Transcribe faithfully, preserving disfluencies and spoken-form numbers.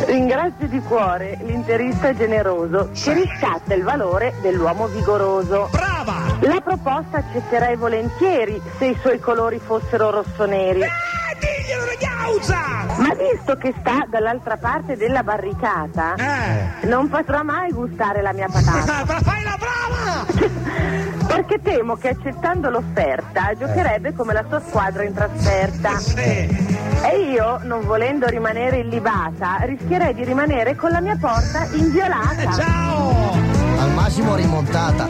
Ringrazio di cuore l'interista generoso che riscatta il valore dell'uomo vigoroso. Brava! La proposta accetterei volentieri se i suoi colori fossero rossoneri. Eh, diglielo, ragazza! Ma visto che sta dall'altra parte della barricata, Eh. non potrà mai gustare la mia patata. Ma fai la brava! Perché temo che accettando l'offerta giocherebbe come la sua squadra in trasferta. Sì. E io, non volendo rimanere illibata, rischierei di rimanere con la mia porta inviolata. Ciao! Al massimo rimontata.